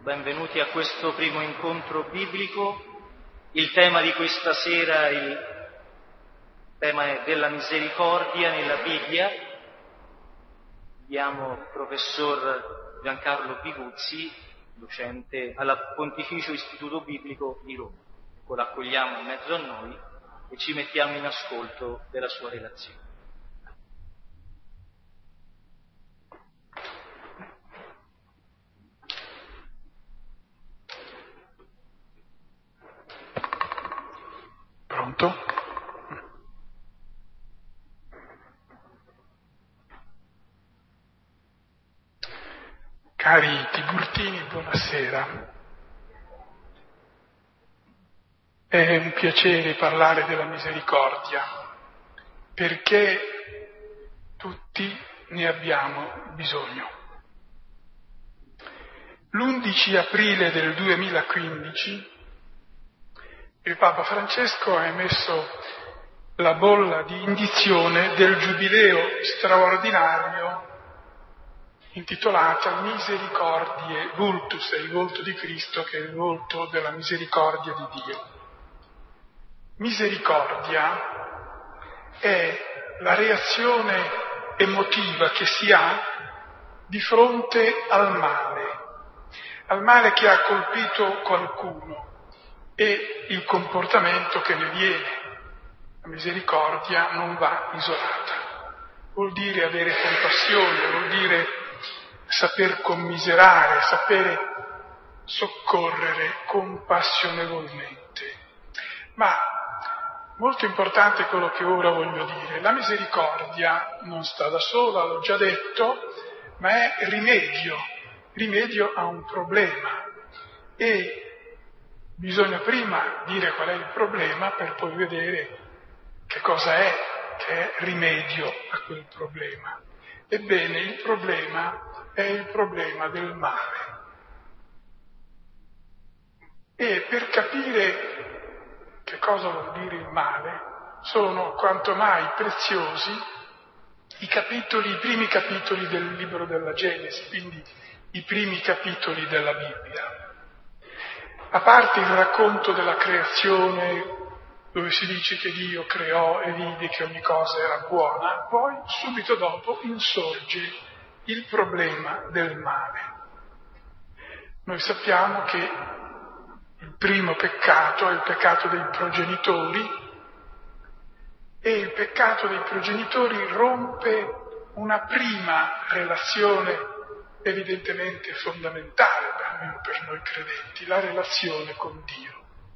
benvenuti a questo primo incontro biblico. Il tema di questa sera è il tema della misericordia nella Bibbia. Abbiamo il professor Giancarlo Piguzzi, docente al Pontificio Istituto Biblico di Roma. Ecco, l'accogliamo in mezzo a noi e ci mettiamo in ascolto della sua relazione. Pronto? Cari Tiburtini, buonasera. È un piacere parlare della misericordia, perché tutti ne abbiamo bisogno. L'11 aprile del 2015 il Papa Francesco ha emesso la bolla di indizione del giubileo straordinario intitolata Misericordiae Vultus, è il volto di Cristo che è il volto della misericordia di Dio. Misericordia è la reazione emotiva che si ha di fronte al male che ha colpito qualcuno e il comportamento che ne viene. La misericordia non va isolata. Vuol dire avere compassione, vuol dire saper commiserare, sapere soccorrere compassionevolmente. Ma molto importante è quello che ora voglio dire. La misericordia non sta da sola, l'ho già detto, ma è rimedio a un problema. E bisogna prima dire qual è il problema per poi vedere che cosa è che è rimedio a quel problema. Ebbene, il problema è il problema del male. E per capire che cosa vuol dire il male, sono quanto mai preziosi i primi capitoli del libro della Genesi, quindi i primi capitoli della Bibbia. A parte il racconto della creazione, dove si dice che Dio creò e vide che ogni cosa era buona, poi subito dopo insorge il problema del male. Noi sappiamo che il primo peccato è il peccato dei progenitori e il peccato dei progenitori rompe una prima relazione evidentemente fondamentale, almeno per noi credenti, la relazione con Dio.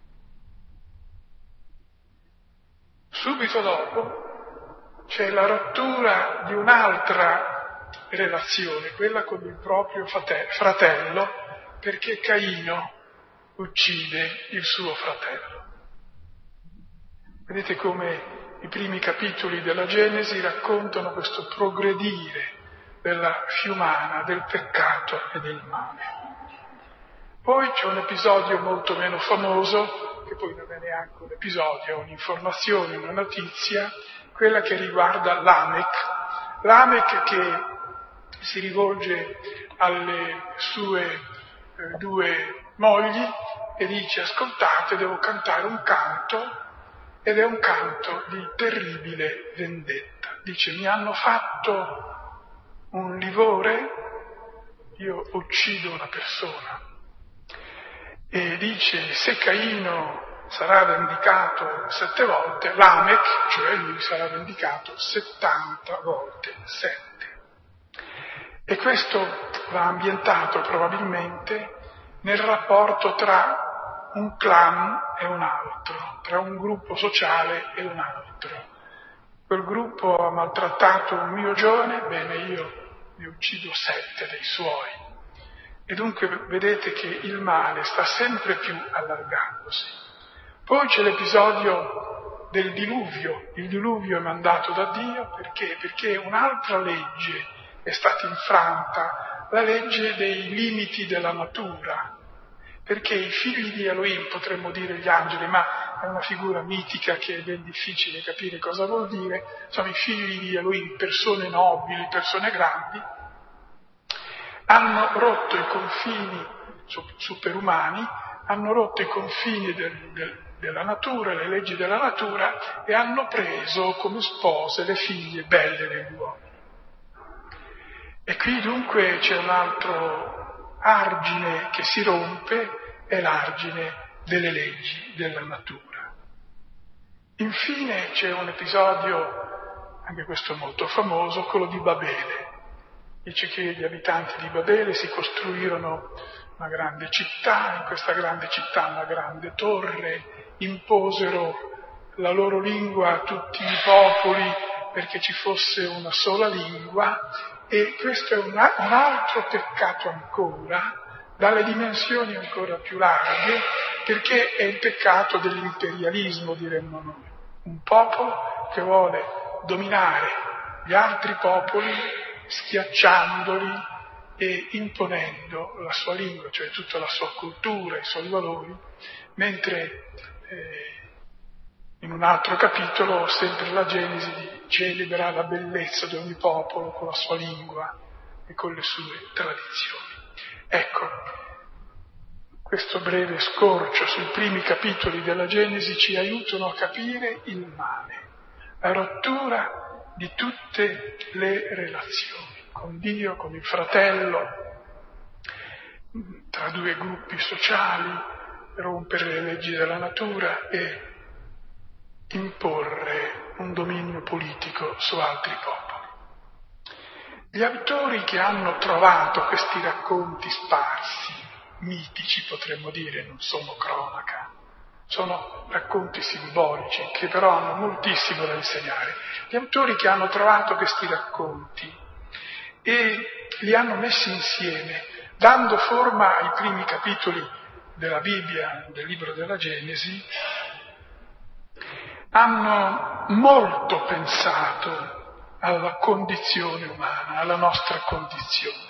Subito dopo c'è la rottura di un'altra relazione, quella con il proprio fratello, perché Caino uccide il suo fratello. Vedete come i primi capitoli della Genesi raccontano questo progredire della fiumana, del peccato e del male. Poi c'è un episodio molto meno famoso, che poi non è neanche un episodio, è un'informazione, una notizia, quella che riguarda Lamech che si rivolge alle sue due mogli e dice: ascoltate, devo cantare un canto, ed è un canto di terribile vendetta. Dice: mi hanno fatto un livore, io uccido una persona. E dice: se Caino sarà vendicato 7 volte, Lamech, cioè lui, sarà vendicato 70 volte 7. E questo va ambientato probabilmente nel rapporto tra un clan e un altro, tra un gruppo sociale e un altro. Quel gruppo ha maltrattato un mio giovane, bene, io ne uccido 7 dei suoi. E dunque vedete che il male sta sempre più allargandosi. Poi c'è l'episodio del diluvio. Il diluvio è mandato da Dio perché un'altra legge è stata infranta, la legge dei limiti della natura. Perché i figli di Elohim, potremmo dire gli angeli, ma è una figura mitica che è ben difficile capire cosa vuol dire, sono i figli di Elohim, persone nobili, persone grandi, hanno rotto i confini superumani, hanno rotto i confini della natura, le leggi della natura, e hanno preso come spose le figlie belle degli uomini. E qui dunque c'è un altro argine che si rompe, è l'argine delle leggi della natura. Infine c'è un episodio, anche questo molto famoso, quello di Babele. Dice che gli abitanti di Babele si costruirono una grande città, in questa grande città una grande torre, imposero la loro lingua a tutti i popoli perché ci fosse una sola lingua, e questo è un altro peccato ancora, dalle dimensioni ancora più larghe, perché è il peccato dell'imperialismo, diremmo noi. Un popolo che vuole dominare gli altri popoli schiacciandoli e imponendo la sua lingua, cioè tutta la sua cultura, i suoi valori, mentre in un altro capitolo, sempre la Genesi, celebra la bellezza di ogni popolo con la sua lingua e con le sue tradizioni. Ecco, questo breve scorcio sui primi capitoli della Genesi ci aiutano a capire il male, la rottura di tutte le relazioni, con Dio, con il fratello, tra due gruppi sociali, rompere le leggi della natura e imporre un dominio politico su altri popoli. Gli autori che hanno trovato questi racconti sparsi, mitici potremmo dire, non sono cronaca, sono racconti simbolici che però hanno moltissimo da insegnare. Gli autori che hanno trovato questi racconti e li hanno messi insieme, dando forma ai primi capitoli della Bibbia, del libro della Genesi, hanno molto pensato alla condizione umana, alla nostra condizione.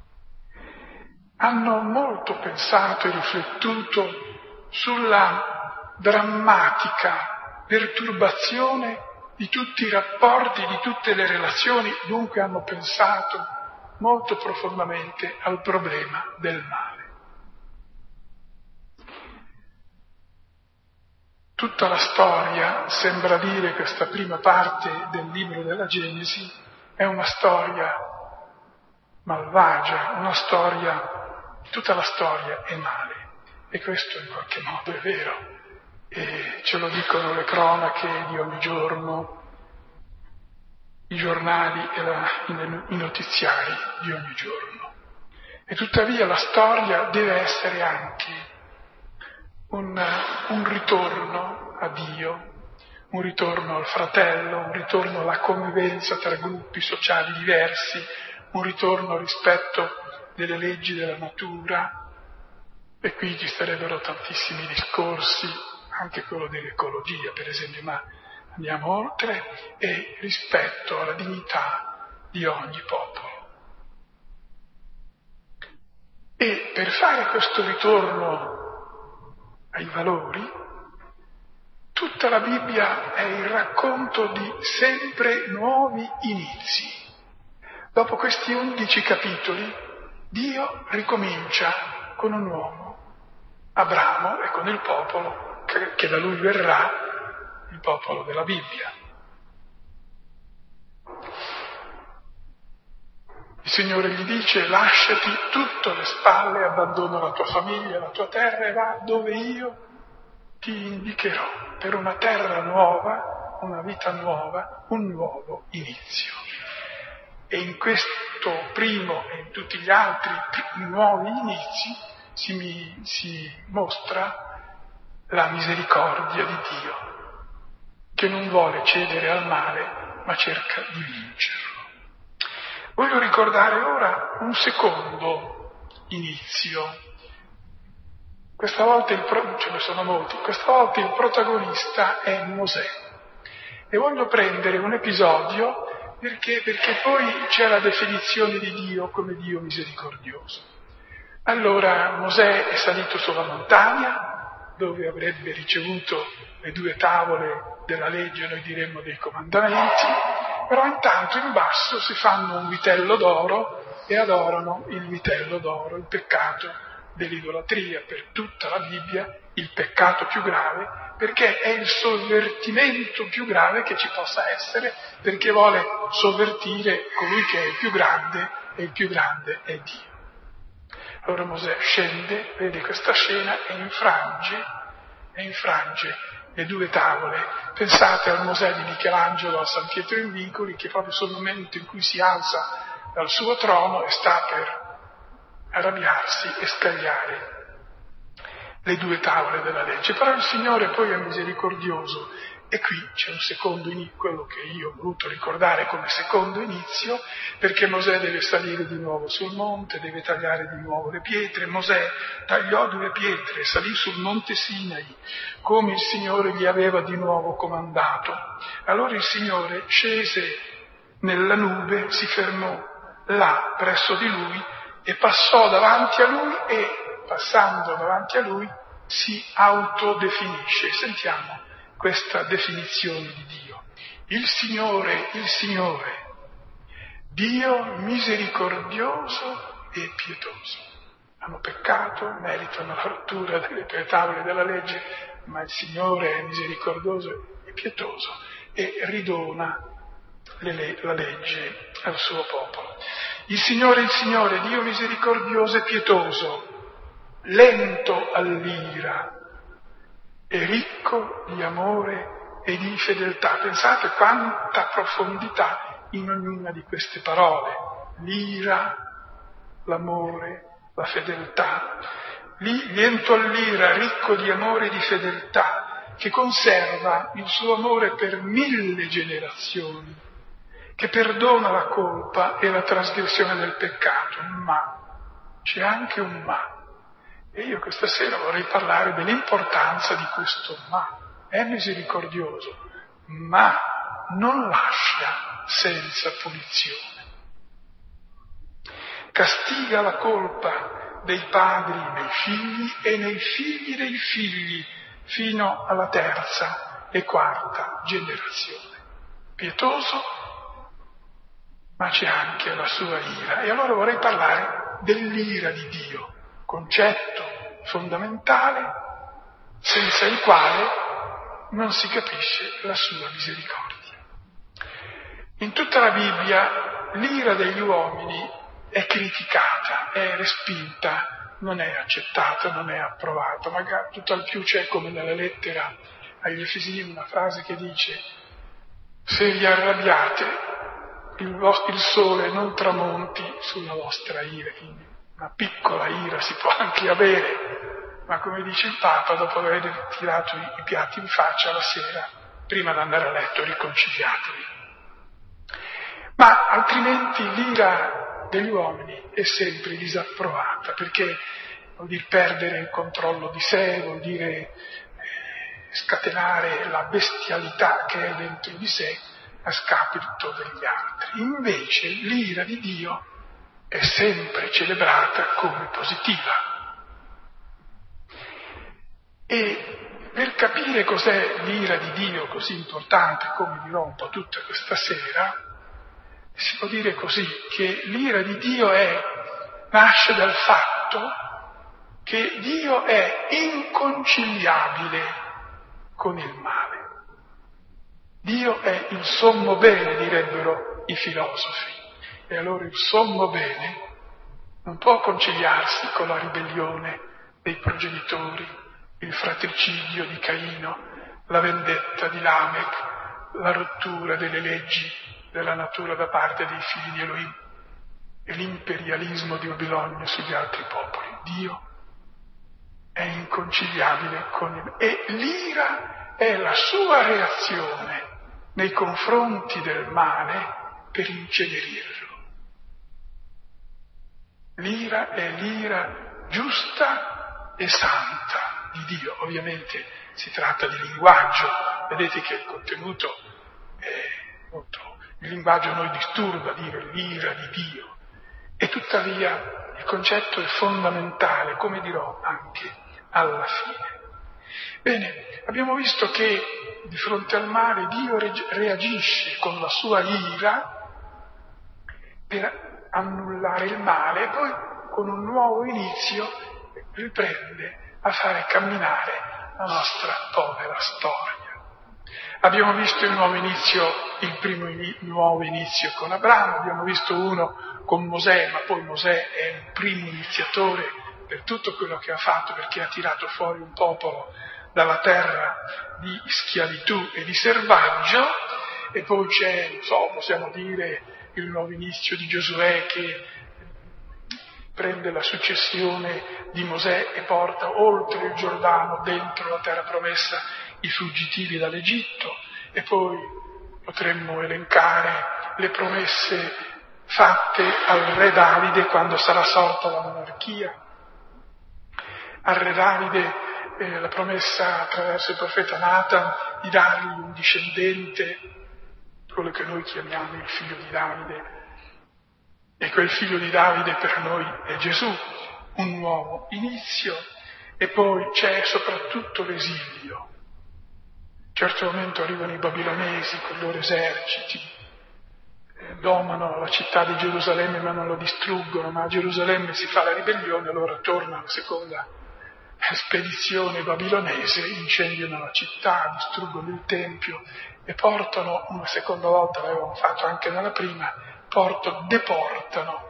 Hanno molto pensato e riflettuto sulla drammatica perturbazione di tutti i rapporti, di tutte le relazioni, dunque hanno pensato molto profondamente al problema del male. Tutta la storia, sembra dire questa prima parte del libro della Genesi, è una storia malvagia, una storia, tutta la storia è male, e questo in qualche modo è vero, e ce lo dicono le cronache di ogni giorno, i giornali e i notiziari di ogni giorno. E tuttavia la storia deve essere anche un ritorno a Dio, un ritorno al fratello, un ritorno alla convivenza tra gruppi sociali diversi, un ritorno al rispetto delle leggi della natura. E qui ci sarebbero tantissimi discorsi, anche quello dell'ecologia per esempio, ma andiamo oltre, e rispetto alla dignità di ogni popolo. E per fare questo ritorno ai valori, tutta la Bibbia è il racconto di sempre nuovi inizi. Dopo questi 11 capitoli, Dio ricomincia con un uomo, Abramo, e con il popolo che da lui verrà, il popolo della Bibbia. Il Signore gli dice: lasciati tutto alle spalle, abbandona la tua famiglia, la tua terra e va dove io ti indicherò, per una terra nuova, una vita nuova, un nuovo inizio. E in questo primo e in tutti gli altri nuovi inizi si mostra la misericordia di Dio, che non vuole cedere al male, ma cerca di vincerlo. Voglio ricordare ora un secondo inizio. Questa volta ce ne sono molti, questa volta il protagonista è Mosè. E voglio prendere un episodio perché poi c'è la definizione di Dio come Dio misericordioso. Allora Mosè è salito sulla montagna, dove avrebbe ricevuto le 2 tavole della legge, noi diremmo dei comandamenti, però intanto in basso si fanno un vitello d'oro e adorano il vitello d'oro, il peccato dell'idolatria per tutta la Bibbia, il peccato più grave, perché è il sovvertimento più grave che ci possa essere, perché vuole sovvertire colui che è il più grande, e il più grande è Dio. Allora Mosè scende, vede questa scena e infrange le due tavole. Pensate al Mosè di Michelangelo a San Pietro in Vicoli, che proprio sul momento in cui si alza dal suo trono e sta per arrabbiarsi e scagliare le due tavole della legge. Però il Signore poi è misericordioso, e qui c'è un secondo inizio, quello che io ho voluto ricordare come secondo inizio, perché Mosè deve salire di nuovo sul monte, deve tagliare di nuovo le pietre. Mosè tagliò 2 pietre, salì sul monte Sinai, come il Signore gli aveva di nuovo comandato. Allora il Signore scese nella nube, si fermò là presso di lui e passò davanti a lui, e passando davanti a lui si autodefinisce. Sentiamo questa definizione di Dio. Il Signore, Dio misericordioso e pietoso. Hanno peccato, meritano la rottura delle 3 tavole della legge, ma il Signore è misericordioso e pietoso e ridona la legge al suo popolo. Il Signore, Dio misericordioso e pietoso, lento all'ira e ricco di amore e di fedeltà. Pensate quanta profondità in ognuna di queste parole. L'ira, l'amore, la fedeltà. Lento all'ira, ricco di amore e di fedeltà, che conserva il suo amore per 1000 generazioni, che perdona la colpa e la trasgressione del peccato. Ma c'è anche un ma. E io questa sera vorrei parlare dell'importanza di questo ma. È misericordioso, ma non lascia senza punizione. Castiga la colpa dei padri nei figli e nei figli dei figli, fino alla 3ª e 4ª generazione. Pietoso, ma c'è anche la sua ira. E allora vorrei parlare dell'ira di Dio, concetto fondamentale senza il quale non si capisce la sua misericordia. In tutta la Bibbia l'ira degli uomini è criticata, è respinta, non è accettata, non è approvata. Magari tutto al più c'è, come nella lettera agli Efesini, una frase che dice: se vi arrabbiate il sole non tramonti sulla vostra ira. Quindi una piccola ira si può anche avere, ma come dice il Papa, dopo aver tirato i piatti in faccia la sera, prima di andare a letto, riconciliatevi. Ma altrimenti l'ira degli uomini è sempre disapprovata, perché vuol dire perdere il controllo di sé, vuol dire scatenare la bestialità che è dentro di sé a scapito degli altri. Invece l'ira di Dio è sempre celebrata come positiva. E per capire cos'è l'ira di Dio così importante, come dirò un po' tutta questa sera, si può dire così, che l'ira di Dio nasce dal fatto che Dio è inconciliabile con il male. Dio è il sommo bene, direbbero i filosofi. E allora il sommo bene non può conciliarsi con la ribellione dei progenitori, il fratricidio di Caino, la vendetta di Lamech, la rottura delle leggi della natura da parte dei figli di Elohim e l'imperialismo di Babilonia sugli altri popoli. Dio è inconciliabile con il male. E l'ira è la sua reazione nei confronti del male per incenerirlo. L'ira è l'ira giusta e santa di Dio. Ovviamente si tratta di linguaggio, vedete che il contenuto è molto... Il linguaggio a noi disturba dire l'ira di Dio, e tuttavia il concetto è fondamentale, come dirò anche alla fine. Bene, abbiamo visto che di fronte al male Dio reagisce con la sua ira per annullare il male, e poi con un nuovo inizio riprende a fare camminare la nostra povera storia. Abbiamo visto il primo nuovo inizio con Abramo, abbiamo visto uno con Mosè, ma poi Mosè è il primo iniziatore per tutto quello che ha fatto, perché ha tirato fuori un popolo dalla terra di schiavitù e di servaggio. E poi c'è, possiamo dire, il nuovo inizio di Giosuè che prende la successione di Mosè e porta oltre il Giordano, dentro la terra promessa, i fuggitivi dall'Egitto. E poi potremmo elencare le promesse fatte al re Davide quando sarà sorta la monarchia. Al re Davide la promessa attraverso il profeta Nathan di dargli un discendente, quello che noi chiamiamo il figlio di Davide. E quel figlio di Davide per noi è Gesù, un nuovo inizio. E poi c'è soprattutto l'esilio. A un certo momento arrivano i babilonesi con i loro eserciti, domano la città di Gerusalemme ma non lo distruggono, ma a Gerusalemme si fa la ribellione, allora torna la seconda spedizione babilonese, incendiano la città, distruggono il tempio e portano, una seconda volta l'avevano fatto anche nella prima, deportano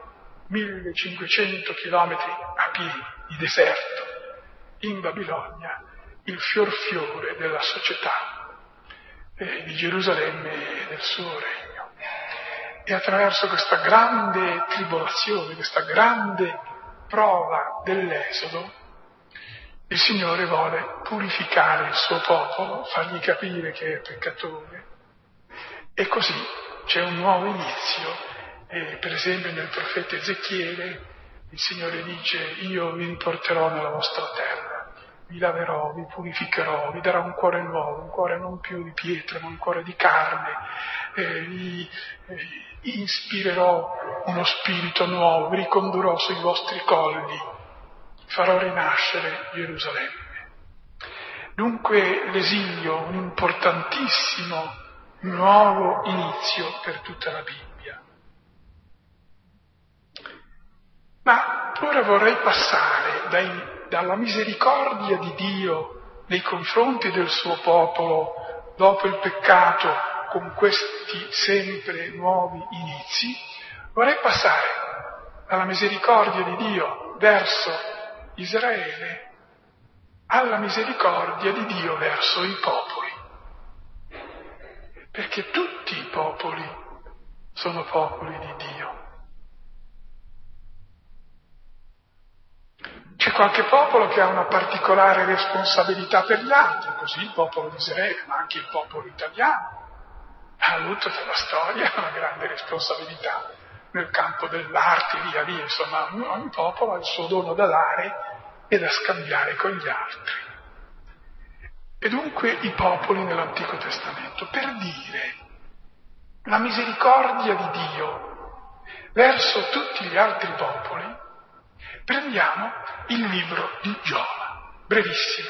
1500 chilometri a piedi di deserto in Babilonia, il fiore della società di Gerusalemme e del suo regno. E attraverso questa grande tribolazione, questa grande prova dell'Esodo, il Signore vuole purificare il suo popolo, fargli capire che è peccatore, e così c'è un nuovo inizio. Per esempio nel profeta Ezechiele il Signore dice: io vi riporterò nella vostra terra, vi laverò, vi purificherò, vi darò un cuore nuovo, un cuore non più di pietra ma un cuore di carne, vi ispirerò uno spirito nuovo, vi ricondurrò sui vostri colli, farò rinascere Gerusalemme. Dunque l'esilio, un importantissimo nuovo inizio per tutta la Bibbia. Ma ora vorrei passare dalla misericordia di Dio nei confronti del suo popolo dopo il peccato, con questi sempre nuovi inizi, vorrei passare dalla misericordia di Dio verso Israele alla misericordia di Dio verso i popoli. Perché tutti i popoli sono popoli di Dio. C'è qualche popolo che ha una particolare responsabilità per gli altri, così il popolo di Israele, ma anche il popolo italiano ha avuto nella storia una grande responsabilità nel campo dell'arte, via via, insomma ogni popolo ha il suo dono da dare e da scambiare con gli altri. E dunque i popoli nell'Antico Testamento, per dire la misericordia di Dio verso tutti gli altri popoli, prendiamo il libro di Giona, brevissimo,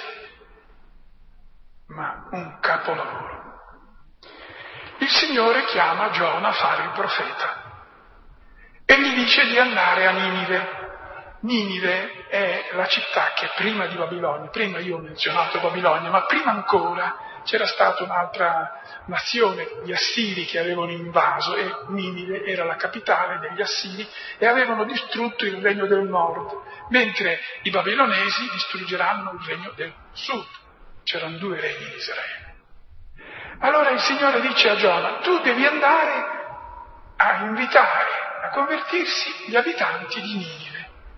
ma un capolavoro. Il Signore chiama Giona a fare il profeta e gli dice di andare a Ninive. Ninive è la città che prima di Babilonia, prima io ho menzionato Babilonia, ma prima ancora c'era stata un'altra nazione, gli Assiri, che avevano invaso, e Ninive era la capitale degli Assiri e avevano distrutto il regno del nord, mentre i babilonesi distruggeranno il regno del sud. C'erano due regni di Israele. Allora il Signore dice a Giona: tu devi andare a invitare a convertirsi gli abitanti di Ninive.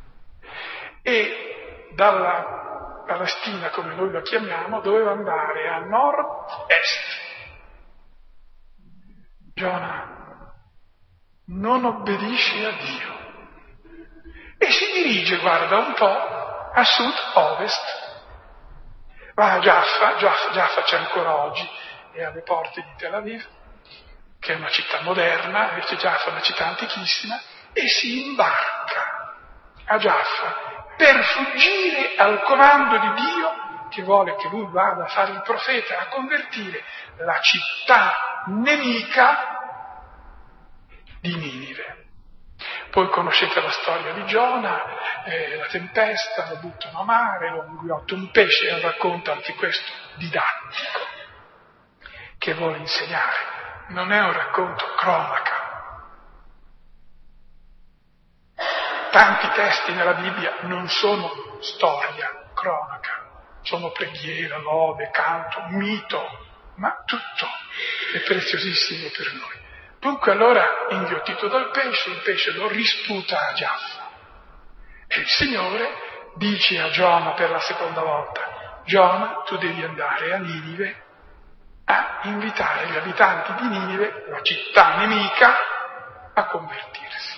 E dalla Palestina, come noi la chiamiamo, doveva andare a nord-est. Giona non obbedisce a Dio e si dirige, guarda un po', a sud-ovest. Va a Jaffa c'è ancora oggi, è alle porte di Tel Aviv, che è una città moderna, invece Jaffa è una città antichissima, e si imbarca a Jaffa per fuggire al comando di Dio, che vuole che lui vada a fare il profeta, a convertire la città nemica di Ninive. Poi conoscete la storia di Giona, la tempesta, lo buttano a mare, lo inghiotte un pesce, e racconta anche questo didattico che vuole insegnare. Non è un racconto cronaca. Tanti testi nella Bibbia non sono storia, cronaca, sono preghiera, lode, canto, mito, ma tutto è preziosissimo per noi. Dunque allora, inghiottito dal pesce, il pesce lo risputa a Giaffa. E il Signore dice a Giona per la seconda volta: Giona, tu devi andare a Ninive a invitare gli abitanti di Ninive, la città nemica, a convertirsi.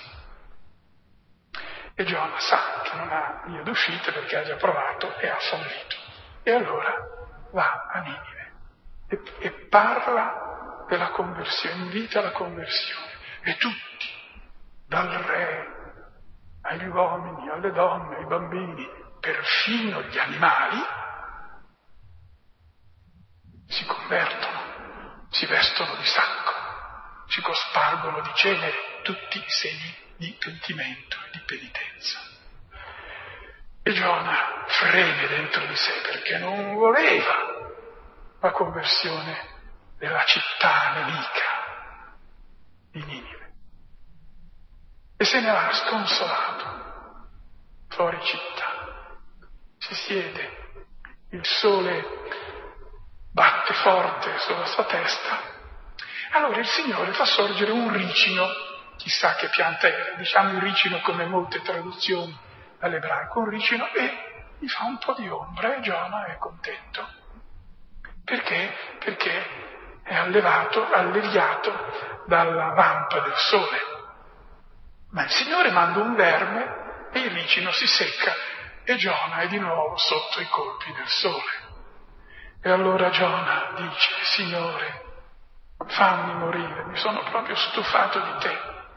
E Giona sa che non ha via d'uscita perché ha già provato e ha fallito. E allora va a Ninive e parla della conversione, invita alla conversione. E tutti, dal re agli uomini, alle donne, ai bambini, perfino gli animali, si convertono, si vestono di sacco, si cospargono di cenere, tutti segni di pentimento e di penitenza. E Giona freme dentro di sé perché non voleva la conversione della città nemica di Ninive. E se ne va sconsolato fuori città. Si siede, il sole batte forte sulla sua testa. Allora il Signore fa sorgere un ricino, chissà che pianta era, diciamo il ricino come molte traduzioni dall'ebraico, un ricino, e gli fa un po' di ombra e Giona è contento. Perché? Perché è alleviato dalla vampa del sole. Ma il Signore manda un verme e il ricino si secca e Giona è di nuovo sotto i colpi del sole. E allora Giona dice: Signore, fammi morire, mi sono proprio stufato di te.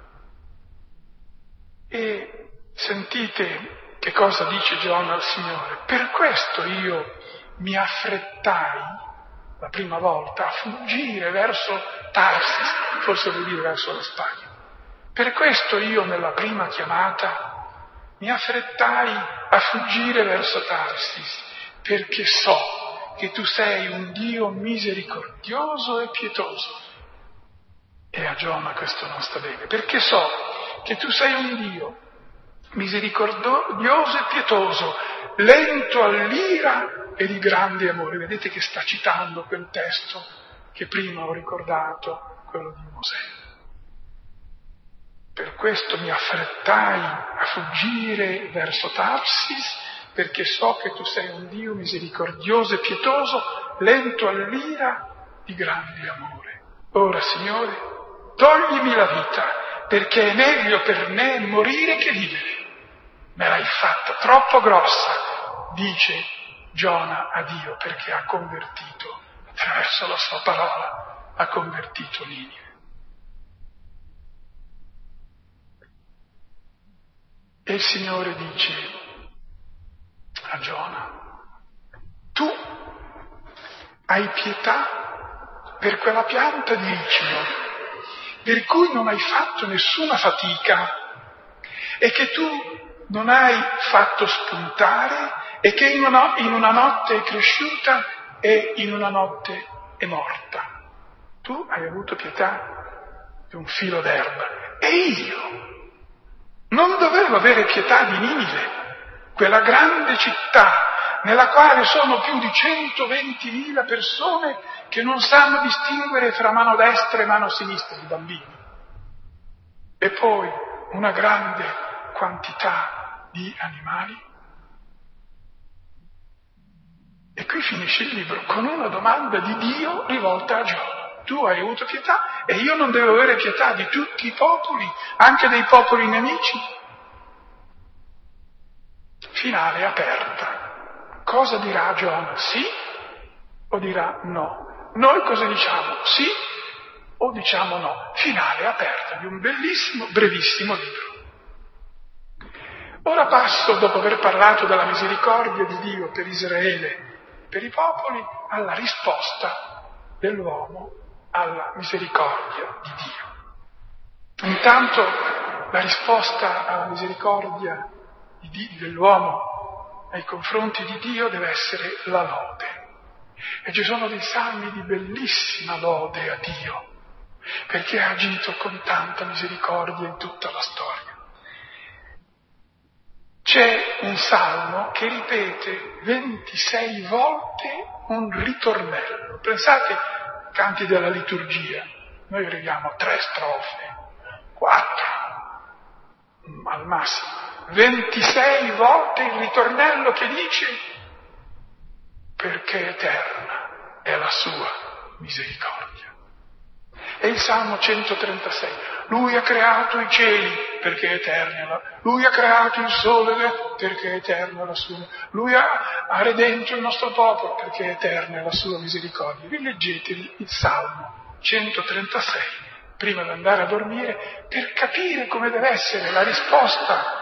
E sentite che cosa dice Giona al Signore: per questo io mi affrettai la prima volta a fuggire verso Tarsis, forse vuol dire verso la Spagna. Per questo io nella prima chiamata mi affrettai a fuggire verso Tarsis, perché so che tu sei un Dio misericordioso e pietoso. E a Giona questo non sta bene, perché so che tu sei un Dio misericordioso e pietoso, lento all'ira e di grande amore. Vedete che sta citando quel testo che prima ho ricordato, quello di Mosè. Per questo mi affrettai a fuggire verso Tarsis, perché so che tu sei un Dio misericordioso e pietoso, lento all'ira, di grande amore. Ora, Signore, toglimi la vita, perché è meglio per me morire che vivere. Me l'hai fatta troppo grossa, dice Giona a Dio, perché ha convertito, attraverso la sua parola, ha convertito Ninive. E il Signore dice a Giona: tu hai pietà per quella pianta di ricino, per cui non hai fatto nessuna fatica e che tu non hai fatto spuntare e che in una notte è cresciuta e in una notte è morta. Tu hai avuto pietà di un filo d'erba. E io non dovevo avere pietà di Ninive, quella grande città nella quale sono più di 120.000 persone che non sanno distinguere fra mano destra e mano sinistra di bambini. E poi una grande quantità di animali. E qui finisce il libro con una domanda di Dio rivolta a Giona. Tu hai avuto pietà e io non devo avere pietà di tutti i popoli, anche dei popoli nemici? Finale aperta. Cosa dirà Giona? Sì o dirà no? Noi cosa diciamo? Sì o diciamo no? Finale aperta di un bellissimo, brevissimo libro. Ora passo, dopo aver parlato della misericordia di Dio per Israele, per i popoli, alla risposta dell'uomo alla misericordia di Dio. Intanto la risposta alla misericordia dell'uomo nei confronti di Dio deve essere la lode. E ci sono dei salmi di bellissima lode a Dio, perché ha agito con tanta misericordia in tutta la storia. C'è un salmo che ripete 26 volte un ritornello. Pensate, canti della liturgia, noi arriviamo a 3 strofe, 4 al massimo. 26 volte il ritornello che dice: perché eterna è la sua misericordia. E il Salmo 136, lui ha creato i cieli perché è eterna, lui ha creato il sole perché è eterna la sua, lui ha redento il nostro popolo perché è eterna la sua misericordia. Rileggetevi il Salmo 136 prima di andare a dormire per capire come deve essere la risposta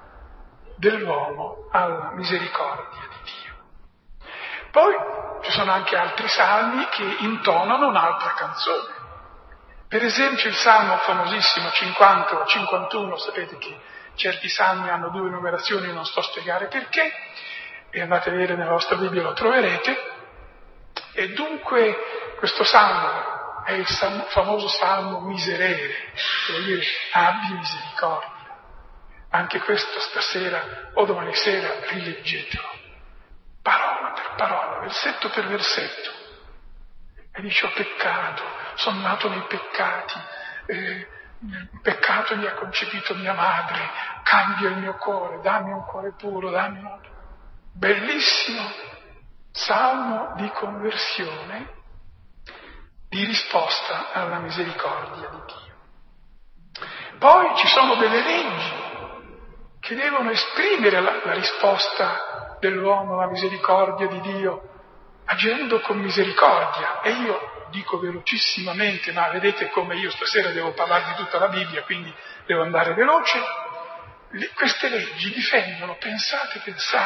dell'uomo alla misericordia di Dio. Poi ci sono anche altri salmi che intonano un'altra canzone. Per esempio il salmo famosissimo 50 o 51, sapete che certi salmi hanno 2 numerazioni, non sto a spiegare perché, e andate a vedere nella vostra Bibbia, lo troverete. E dunque questo salmo è il famoso salmo miserere, che vuol dire abbi misericordia. Anche questo stasera o domani sera rileggetelo, parola per parola, versetto per versetto. E dice: ho peccato, sono nato nei peccati, nel peccato mi ha concepito mia madre, cambia il mio cuore, dammi un cuore puro, dammi un... Bellissimo salmo di conversione, di risposta alla misericordia di Dio. Poi ci sono delle leggi che devono esprimere la risposta dell'uomo alla misericordia di Dio, agendo con misericordia. E io dico velocissimamente, ma vedete come io stasera devo parlare di tutta la Bibbia, quindi devo andare veloce. Queste leggi difendono, pensate,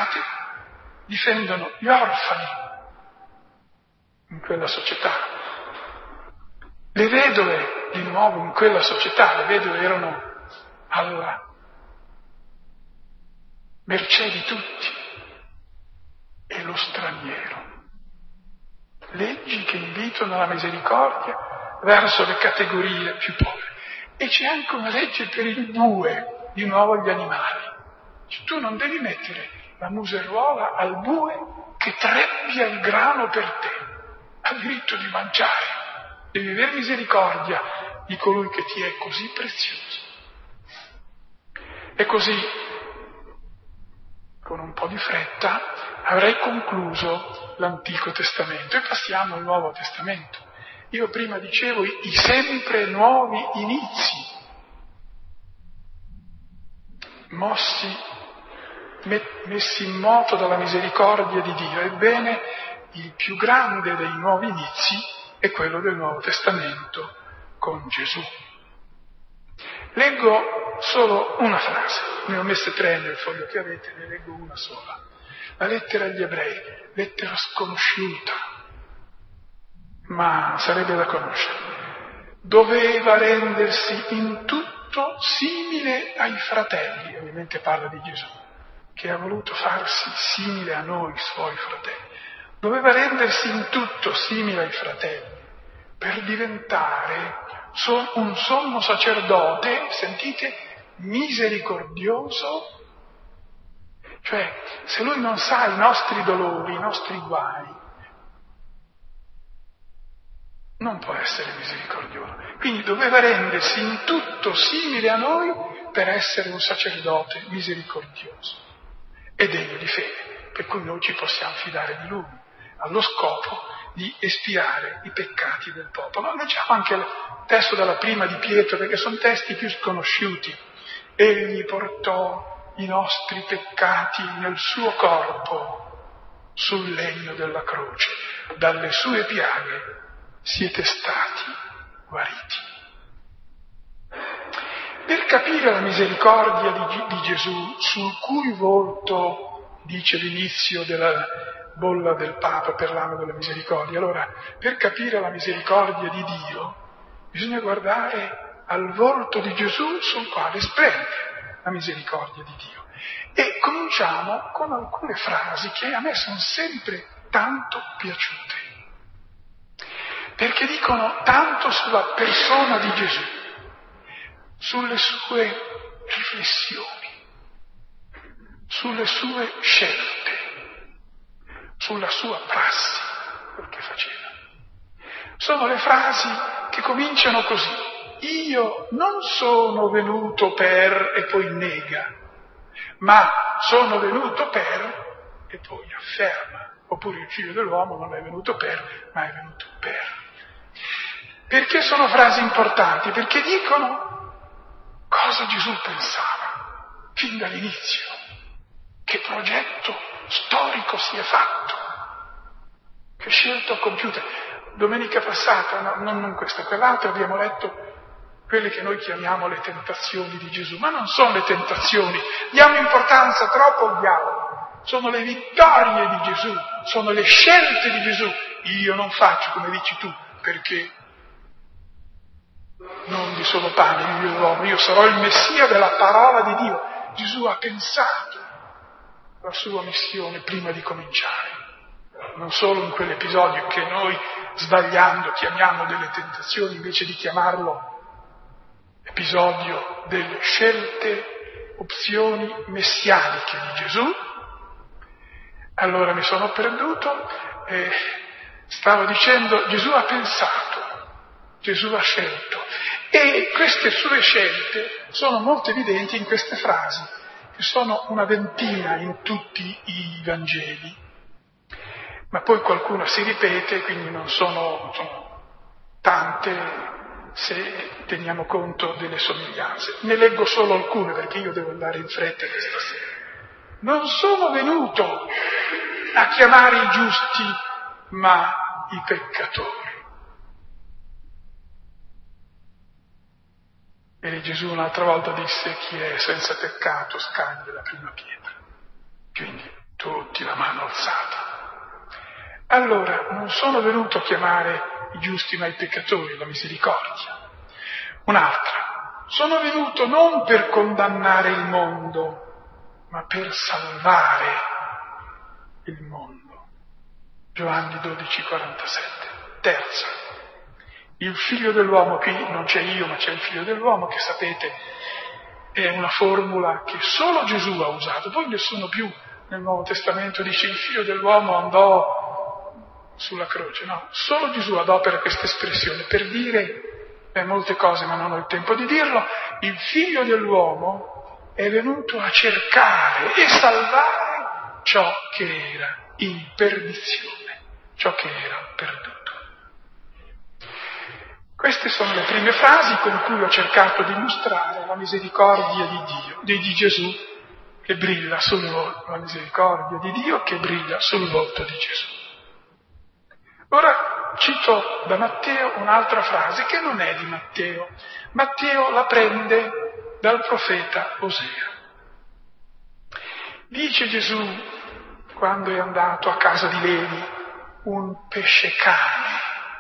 difendono gli orfani in quella società. Le vedove, di nuovo, in quella società, le vedove erano alla mercé di tutti, e lo straniero. Leggi che invitano alla misericordia verso le categorie più povere. E c'è anche una legge per il bue, di nuovo gli animali. Cioè, tu non devi mettere la museruola al bue che trebbia il grano per te, ha diritto di mangiare. Devi avere misericordia di colui che ti è così prezioso. E così, con un po' di fretta, avrei concluso l'Antico Testamento e passiamo al Nuovo Testamento. Io prima dicevo i sempre nuovi inizi, messi in moto dalla misericordia di Dio. Ebbene, il più grande dei nuovi inizi è quello del Nuovo Testamento con Gesù. Leggo solo una frase, ne ho messe 3 nel foglio che avete, ne leggo una sola. La lettera agli Ebrei, lettera sconosciuta, ma sarebbe da conoscere. Doveva rendersi in tutto simile ai fratelli, ovviamente parla di Gesù, che ha voluto farsi simile a noi, suoi fratelli. Doveva rendersi in tutto simile ai fratelli, per diventare un sommo sacerdote, sentite, misericordioso. Cioè, se lui non sa i nostri dolori, i nostri guai, non può essere misericordioso. Quindi doveva rendersi in tutto simile a noi per essere un sacerdote misericordioso e degno di fede, per cui noi ci possiamo fidare di lui, allo scopo di espiare i peccati del popolo. Leggiamo anche il testo della prima di Pietro, perché sono testi più sconosciuti. Egli portò i nostri peccati nel suo corpo sul legno della croce. Dalle sue piaghe siete stati guariti. Per capire la misericordia di Gesù, sul cui volto dice l'inizio della bolla del Papa per l'anno della misericordia, allora, per capire la misericordia di Dio, bisogna guardare al volto di Gesù sul quale splende la misericordia di Dio. E cominciamo con alcune frasi che a me sono sempre tanto piaciute, perché dicono tanto sulla persona di Gesù, sulle sue riflessioni, sulle sue scelte, sulla sua prassi, quel che faceva. Sono le frasi che cominciano così: io non sono venuto per, e poi nega, ma sono venuto per, e poi afferma. Oppure il figlio dell'uomo non è venuto per, ma è venuto per. Perché sono frasi importanti? Perché dicono cosa Gesù pensava fin dall'inizio, che progetto storico si è fatto, che scelta ha compiuto. Domenica passata, non questa, quell'altra, abbiamo letto quelle che noi chiamiamo le tentazioni di Gesù, ma non sono le tentazioni, diamo importanza troppo al diavolo, sono le vittorie di Gesù, sono le scelte di Gesù. Io non faccio come dici tu, perché non di solo pane vive l'uomo, io sarò il Messia della parola di Dio. Gesù ha pensato la sua missione prima di cominciare, non solo in quell'episodio che noi, sbagliando, chiamiamo delle tentazioni, invece di chiamarlo episodio delle scelte, opzioni messianiche di Gesù. Allora mi sono perduto e stavo dicendo: Gesù ha pensato, Gesù ha scelto, e queste sue scelte sono molto evidenti in queste frasi, che sono una ventina in tutti i Vangeli, ma poi qualcuna si ripete, quindi non sono tante se teniamo conto delle somiglianze. Ne leggo solo alcune perché io devo andare in fretta questa sera. Non sono venuto a chiamare i giusti, ma i peccatori. E Gesù un'altra volta disse: chi è senza peccato scagli la prima pietra. Quindi tutti la mano alzata. Allora, non sono venuto a chiamare i giusti ma i peccatori, la misericordia. Un'altra: sono venuto non per condannare il mondo, ma per salvare il mondo. Giovanni 12,47. Terza: il figlio dell'uomo, qui non c'è io ma c'è il figlio dell'uomo, che sapete è una formula che solo Gesù ha usato, poi nessuno più nel Nuovo Testamento dice il figlio dell'uomo andò sulla croce, no, solo Gesù adopera questa espressione per dire molte cose, ma non ho il tempo di dirlo. Il figlio dell'uomo è venuto a cercare e salvare ciò che era in perdizione, ciò che era perduto. Queste sono le prime frasi con cui ho cercato di illustrare la misericordia di Dio, di Gesù, che brilla sul volto, la misericordia di Dio che brilla sul volto di Gesù. Ora cito da Matteo un'altra frase che non è di Matteo. Matteo la prende dal profeta Osea. Dice Gesù, quando è andato a casa di Levi, un pescecane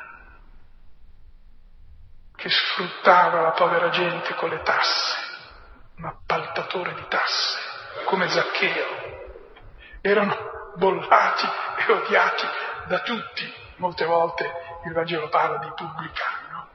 che sfruttava la povera gente con le tasse, un appaltatore di tasse, come Zaccheo. Erano bollati e odiati da tutti. Molte volte il Vangelo parla di pubblicani, no?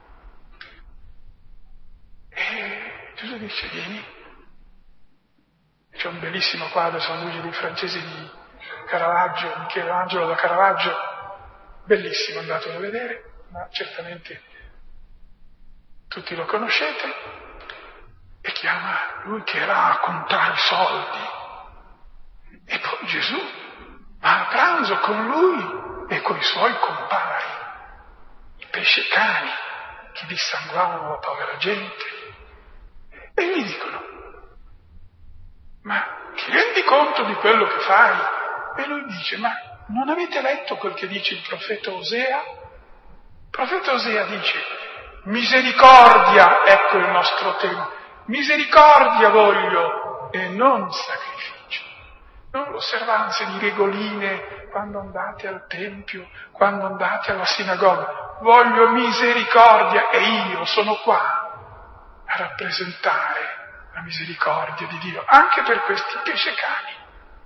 E Gesù dice: vieni. C'è un bellissimo quadro, San Luigi dei Francesi di Caravaggio, Michelangelo da Caravaggio, bellissimo, andatelo a vedere, ma certamente tutti lo conoscete, e chiama lui che era a contare i soldi. E poi Gesù va a pranzo con lui e con i suoi compari, i pescecani che dissanguavano la povera gente, e gli dicono: ma ti rendi conto di quello che fai? E lui dice: ma non avete letto quel che dice il profeta Osea? Il profeta Osea dice: misericordia, ecco il nostro tema, misericordia voglio e non sacrificio. Non l'osservanza di regoline quando andate al tempio, quando andate alla sinagoga. Voglio misericordia e io sono qua. a rappresentare la misericordia di Dio anche per questi pescecani.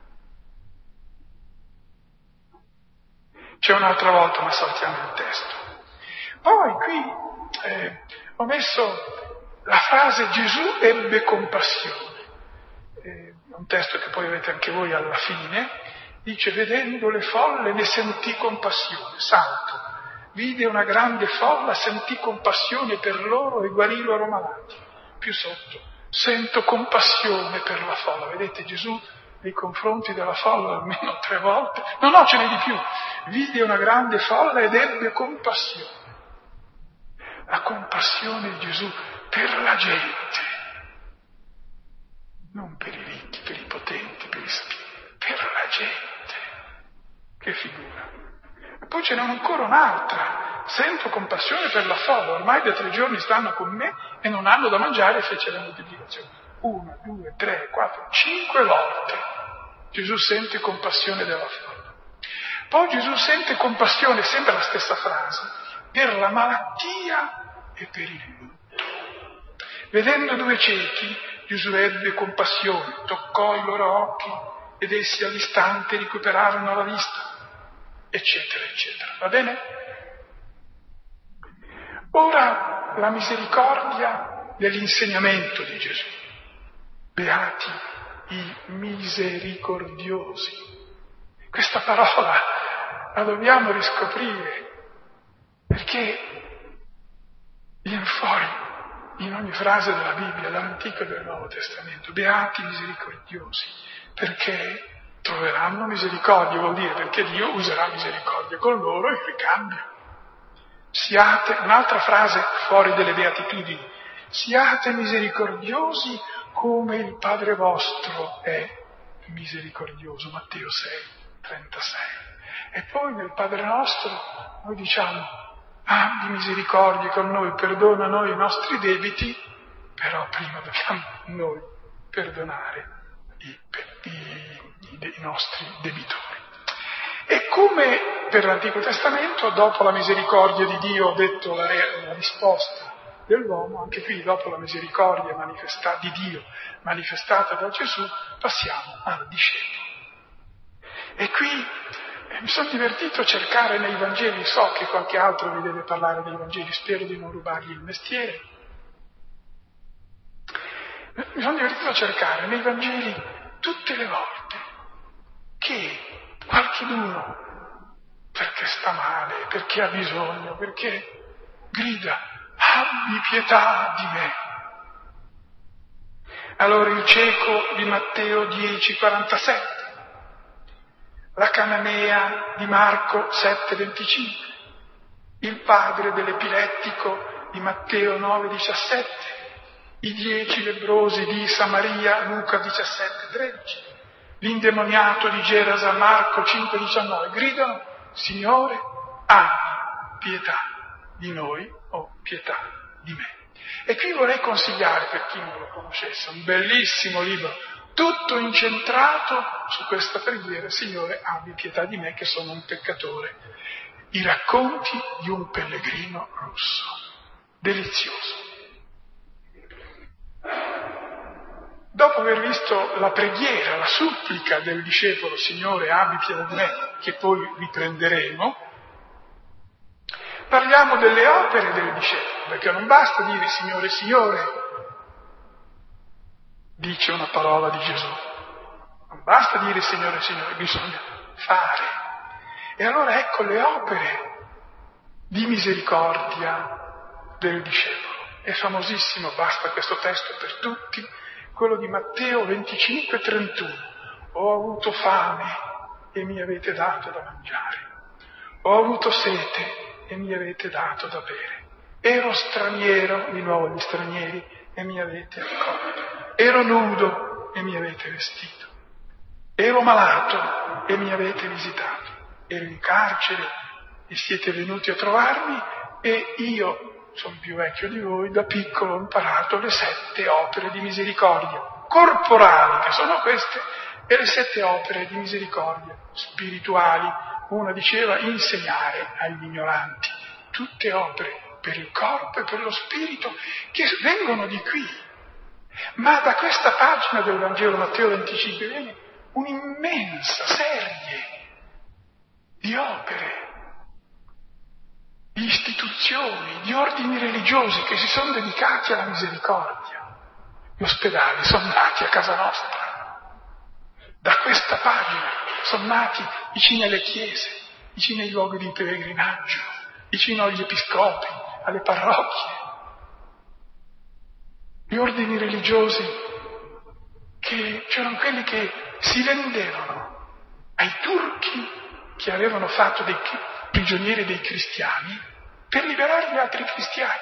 C'è un'altra volta, ma saltiamo il testo. Poi qui ho messo la frase Gesù ebbe compassione. Un testo che poi avete anche voi alla fine, dice: vedendo le folle ne sentì compassione, santo, vide una grande folla, sentì compassione per loro e guarì i loro malati. Più sotto, sento compassione per la folla. Vedete Gesù nei confronti della folla almeno 3 volte, no, ce n'è di più, vide una grande folla ed ebbe compassione. La compassione di Gesù per la gente, non per i ricchi, per i potenti, per i sapienti, per la gente. Che figura. E poi ce n'è ancora un'altra. Sento compassione per la folla, ormai da 3 giorni stanno con me e non hanno da mangiare, e fece la moltiplicazione. 1, 2, 3, 4, 5 volte Gesù sente compassione della folla. Poi Gesù sente compassione, sempre la stessa frase, per la malattia e per il lutto. Vedendo 2 ciechi, Gesù ebbe compassione, toccò i loro occhi ed essi all'istante recuperarono la vista, eccetera, eccetera. Va bene? Ora la misericordia dell'insegnamento di Gesù. Beati i misericordiosi. Questa parola la dobbiamo riscoprire, perché viene fuori in ogni frase della Bibbia, dall'Antico e del Nuovo Testamento. Beati i misericordiosi, perché troveranno misericordia, vuol dire perché Dio userà misericordia con loro in ricambio. Siate, un'altra frase fuori delle beatitudini, siate misericordiosi come il Padre vostro è misericordioso, Matteo 6, 36. E poi nel Padre nostro noi diciamo: abbi misericordia con noi, perdona noi i nostri debiti, però prima dobbiamo noi perdonare i nostri debitori. E come per l'Antico Testamento, dopo la misericordia di Dio, ho detto la risposta dell'uomo, anche qui dopo la misericordia di Dio manifestata da Gesù, passiamo al discepolo. E qui mi sono divertito a cercare nei Vangeli, so che qualche altro vi deve parlare dei Vangeli, spero di non rubargli il mestiere. Mi sono divertito a cercare nei Vangeli tutte le volte che qualcuno, perché sta male, perché ha bisogno, perché grida: abbi pietà di me. Allora il cieco di Matteo 10,47, la cananea di Marco 7,25, il padre dell'epilettico di Matteo 9,17, i 10 lebbrosi di Samaria Luca 17,13, l'indemoniato di Gerasa Marco 5,19, gridano: Signore, abbi pietà di noi, o pietà di me. E qui vorrei consigliare, per chi non lo conoscesse, un bellissimo libro, tutto incentrato su questa preghiera: Signore, abbi pietà di me che sono un peccatore. I racconti di un pellegrino russo. Delizioso. Dopo aver visto la preghiera, la supplica del discepolo, Signore, abbi pietà di me, che poi riprenderemo, parliamo delle opere del discepolo, perché non basta dire Signore, Signore, dice una parola di Gesù. Non basta dire Signore, Signore, bisogna fare. E allora ecco le opere di misericordia del discepolo. È famosissimo, basta questo testo per tutti, quello di Matteo 25,31. Ho avuto fame e mi avete dato da mangiare. Ho avuto sete e mi avete dato da bere. Ero straniero, di nuovo gli stranieri, e mi avete accolto. Ero nudo e mi avete vestito. Ero malato e mi avete visitato. Ero in carcere e siete venuti a trovarmi, e io, sono più vecchio di voi, da piccolo ho imparato le 7 opere di misericordia corporali, che sono queste, e le 7 opere di misericordia spirituali. Una diceva insegnare agli ignoranti, tutte opere per il corpo e per lo spirito, che vengono di qui. Ma da questa pagina del Vangelo Matteo 25 viene un'immensa serie di opere, di istituzioni, di ordini religiosi che si sono dedicati alla misericordia. Gli ospedali sono nati a casa nostra. Da questa pagina sono nati vicino alle chiese, vicino ai luoghi di pellegrinaggio, vicino agli episcopi, alle parrocchie. Gli ordini religiosi, che c'erano quelli che si vendevano ai turchi che avevano fatto dei prigionieri dei cristiani per liberare gli altri cristiani.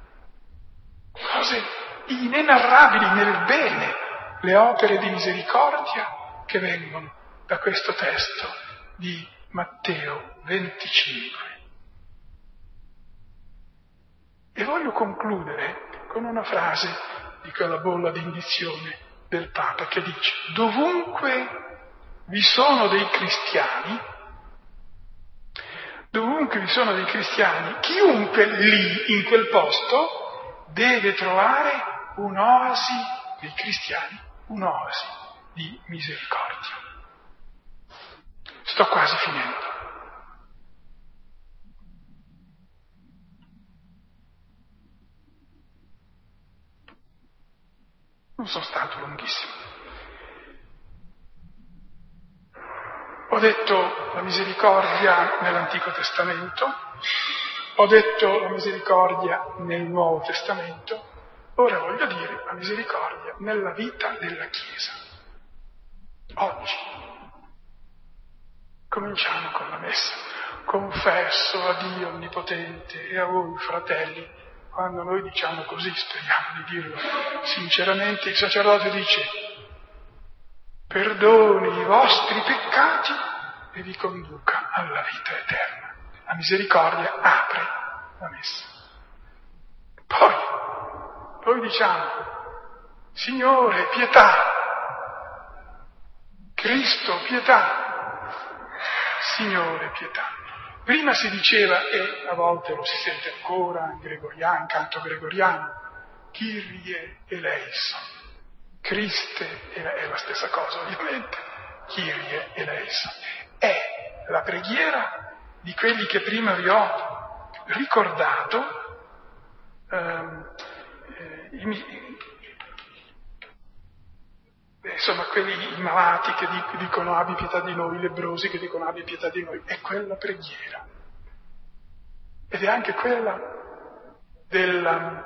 Cose inenarrabili nel bene, le opere di misericordia che vengono da questo testo di Matteo 25. E voglio concludere con una frase di quella bolla di indizione del Papa che dice: dovunque vi sono dei cristiani, chiunque lì, in quel posto, deve trovare un'oasi dei cristiani, un'oasi di misericordia. Sto quasi finendo. Non sono stato lunghissimo. Ho detto la misericordia nell'Antico Testamento, ho detto la misericordia nel Nuovo Testamento, ora voglio dire la misericordia nella vita della Chiesa. Oggi cominciamo con la messa. Confesso a Dio Onnipotente e a voi, fratelli. Quando noi diciamo così, speriamo di dirlo sinceramente, il sacerdote dice: perdoni i vostri peccati e vi conduca alla vita eterna. La misericordia apre la messa. Poi diciamo: Signore, pietà. Cristo, pietà. Signore, pietà. Prima si diceva, e a volte lo si sente ancora in gregoriano, in canto gregoriano, Kyrie eleison. Criste è la stessa cosa, ovviamente. Kyrie eleison. È la preghiera di quelli che prima vi ho ricordato, insomma, quelli malati che dicono abbi pietà di noi, i lebbrosi che dicono abbi pietà di noi, è quella preghiera. Ed è anche quella del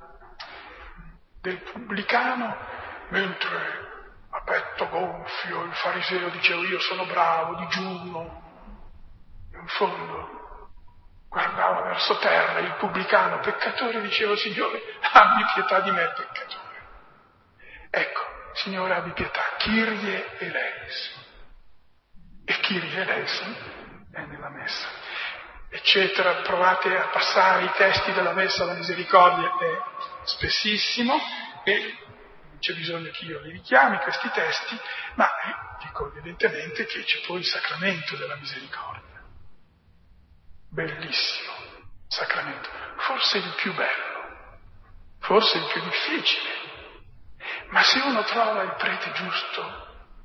pubblicano, mentre a petto gonfio il fariseo diceva io sono bravo, digiuno, in fondo guardava verso terra, il pubblicano peccatore diceva Signore abbi pietà di me peccatore. Ecco, Signore abbi pietà, Kyrie eleison. E Kyrie eleison è nella messa, eccetera. Provate a passare i testi della messa alla misericordia, è spessissimo e non c'è bisogno che io li richiami questi testi, ma dico evidentemente che c'è poi il sacramento della misericordia. Bellissimo sacramento, forse il più bello, forse il più difficile. Ma se uno trova il prete giusto,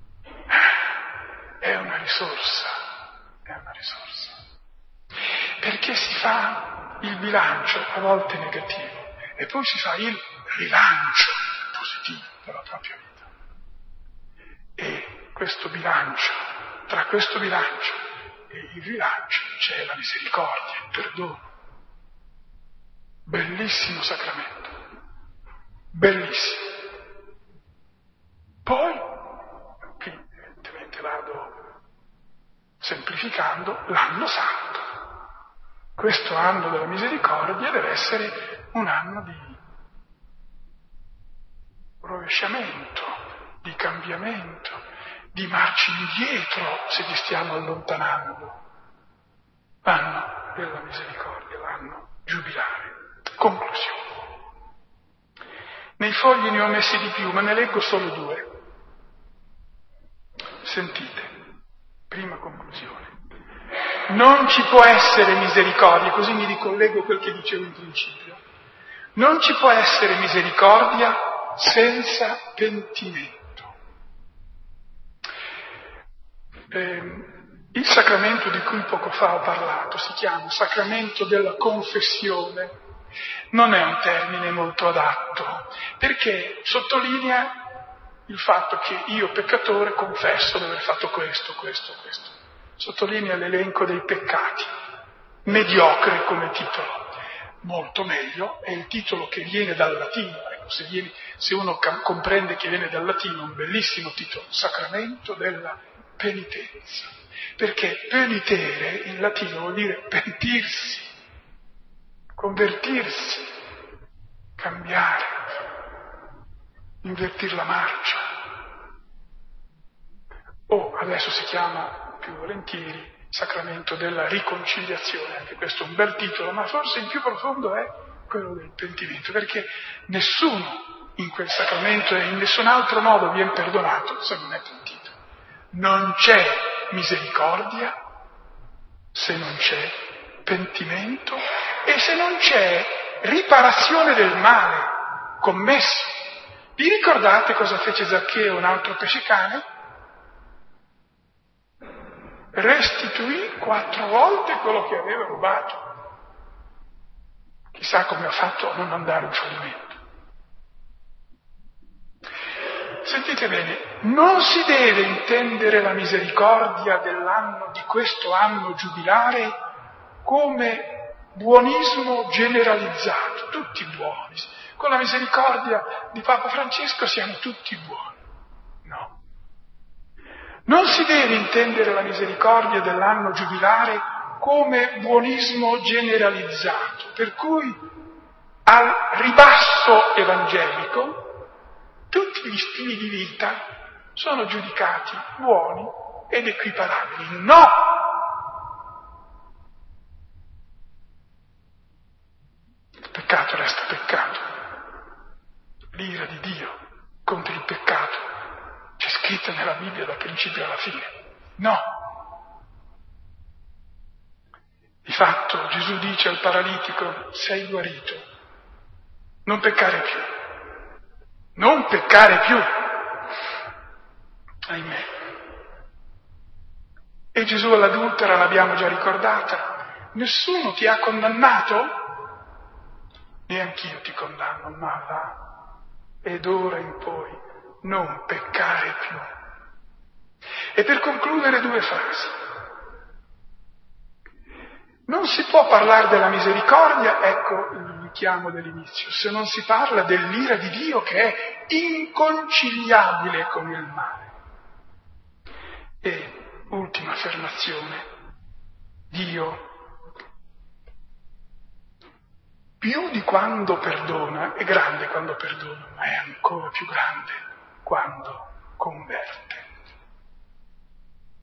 è una risorsa, perché si fa il bilancio, a volte negativo, e poi si fa il rilancio positivo della propria vita. E questo bilancio, tra questo bilancio e il rilancio c'è la misericordia, il perdono. Bellissimo sacramento, bellissimo. Poi, qui evidentemente vado semplificando, l'anno santo. Questo anno della misericordia deve essere un anno di rovesciamento, di cambiamento, di marcia indietro se ci stiamo allontanando. L'anno della misericordia, l'anno giubilare. Conclusione. Nei fogli ne ho messi di più, ma ne leggo solo 2. Sentite, prima conclusione. non ci può essere misericordia, così mi ricollego a quel che dicevo in principio, non ci può essere misericordia senza pentimento. Il sacramento di cui poco fa ho parlato si chiama sacramento della confessione. Non è un termine molto adatto, perché sottolinea il fatto che io, peccatore, confesso di aver fatto questo. Sottolinea l'elenco dei peccati, mediocre come titolo. Molto meglio è il titolo che viene dal latino. Ecco, se uno comprende che viene dal latino, un bellissimo titolo, sacramento della penitenza. Perché penitere in latino vuol dire pentirsi, convertirsi, cambiare, invertire la marcia. O adesso si chiama più volentieri sacramento della riconciliazione, anche questo è un bel titolo, ma forse il più profondo è quello del pentimento, perché nessuno in quel sacramento e in nessun altro modo viene perdonato se non è pentito. Non c'è misericordia se non c'è pentimento e se non c'è riparazione del male commesso. Vi ricordate cosa fece Zaccheo, un altro pescecane? Restituì 4 volte quello che aveva rubato. Chissà come ha fatto a non andare in fallimento. Sentite bene, non si deve intendere la misericordia di questo anno giubilare come buonismo generalizzato, tutti buoni. Con la misericordia di Papa Francesco siamo tutti buoni. No. Non si deve intendere la misericordia dell'anno giubilare come buonismo generalizzato, per cui al ribasso evangelico tutti gli stili di vita sono giudicati buoni ed equiparabili. No! Il peccato resta peccato. L'ira di Dio contro il peccato c'è scritta nella Bibbia dal principio alla fine. No! Di fatto Gesù dice al paralitico: sei guarito, non peccare più. Non peccare più, ahimè. E Gesù all'adultera, l'abbiamo già ricordata, nessuno ti ha condannato? Neanch'io ti condanno, ma va, ed ora in poi non peccare più. E per concludere 2 frasi. Non si può parlare della misericordia, ecco il richiamo dell'inizio, se non si parla dell'ira di Dio che è inconciliabile con il male. E ultima affermazione, Dio, più di quando perdona, è grande quando perdona, ma è ancora più grande quando converte.